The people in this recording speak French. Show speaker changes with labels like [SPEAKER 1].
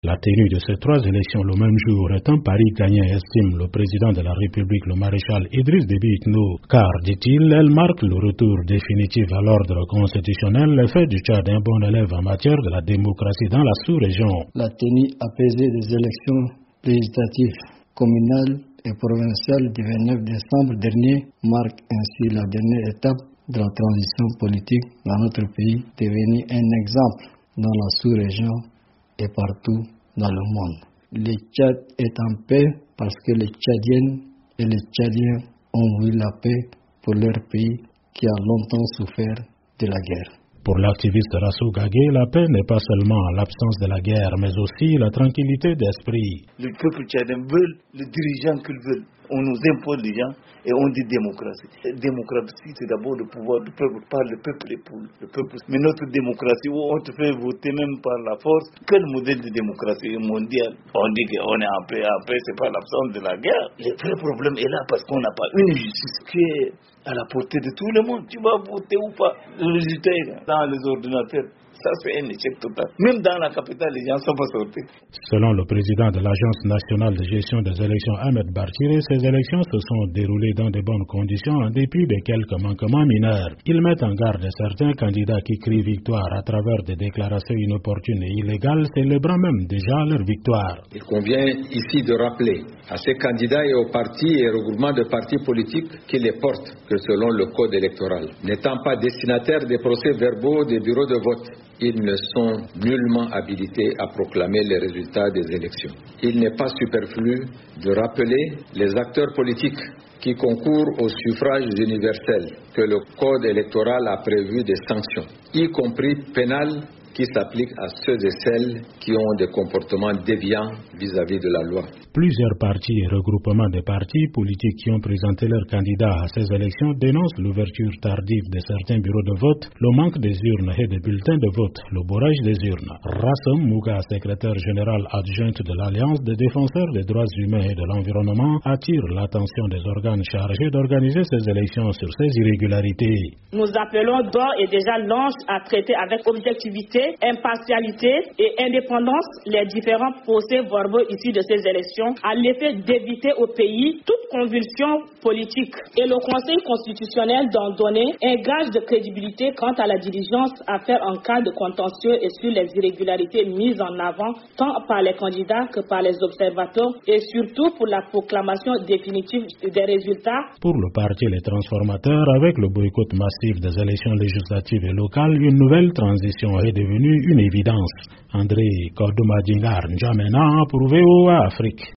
[SPEAKER 1] La tenue de ces trois élections le même jour est un pari gagnant, estime le président de la République, le maréchal Idriss Déby Itno, car, dit-il, elle marque le retour définitif à l'ordre constitutionnel, l'effet du Tchad d'un bon élève en matière de la démocratie dans la sous-région.
[SPEAKER 2] La tenue apaisée des élections législatives, communales et provinciales du 29 décembre dernier marque ainsi la dernière étape de la transition politique dans notre pays, devenu un exemple dans la sous-région et partout dans le monde. Le Tchad est en paix parce que les Tchadiennes et les Tchadiens ont voulu la paix pour leur pays qui a longtemps souffert de la guerre.
[SPEAKER 1] Pour l'activiste Rassou Gagué, la paix n'est pas seulement l'absence de la guerre, mais aussi la tranquillité d'esprit.
[SPEAKER 3] Le peuple tchadien veut le dirigeant qu'il veut. On nous impose les gens et on dit démocratie. Démocratie, c'est d'abord le pouvoir du peuple, par le peuple et pour le peuple. Mais notre démocratie, où on te fait voter même par la force, quel modèle de démocratie mondiale? On dit qu'on est en paix, c'est pas l'absence de la guerre. Le vrai problème est là parce qu'on n'a pas une justice qui est à la portée de tout le monde. Tu vas voter ou pas? Le résultat est dans les ordinateurs. Ça, c'est un échec total. Même dans la capitale, les gens ne sont pas sortis.
[SPEAKER 1] Selon le président de l'Agence nationale de gestion des élections, Ahmed Barchiré, ces élections se sont déroulées dans de bonnes conditions en dépit de quelques manquements mineurs. Il met en garde certains candidats qui crient victoire à travers des déclarations inopportunes et illégales, célébrant même déjà leur victoire.
[SPEAKER 4] Il convient ici de rappeler à ces candidats et aux partis et regroupements de partis politiques qui les portent que selon le code électoral, n'étant pas destinataires des procès-verbaux des bureaux de vote, ils ne sont nullement habilités à proclamer les résultats des élections. Il n'est pas superflu de rappeler les acteurs politiques qui concourent au suffrage universel que le Code électoral a prévu des sanctions, y compris pénales, qui s'appliquent à ceux et celles qui ont des comportements déviants vis-à-vis de la loi.
[SPEAKER 1] Plusieurs partis et regroupements de partis politiques qui ont présenté leurs candidats à ces élections dénoncent l'ouverture tardive de certains bureaux de vote, le manque des urnes et des bulletins de vote, le bourrage des urnes. Rassam Mouga, secrétaire général adjointe de l'Alliance des défenseurs des droits humains et de l'environnement, attire l'attention des organes chargés d'organiser ces élections sur ces irrégularités.
[SPEAKER 5] Nous appelons d'ores et déjà l'ANCHE à traiter avec objectivité, impartialité et indépendance les différents procès-verbaux issus de ces élections à l'effet d'éviter au pays toute convulsion politique. Et le Conseil constitutionnel d'en donner un gage de crédibilité quant à la diligence à faire en cas de contentieux et sur les irrégularités mises en avant tant par les candidats que par les observateurs et surtout pour la proclamation définitive des résultats.
[SPEAKER 1] Pour le parti Les Transformateurs, avec le boycott massif des élections législatives et locales, une nouvelle transition est devenue une évidence. André Kordomadingar N'Djamena pour VOA Afrique.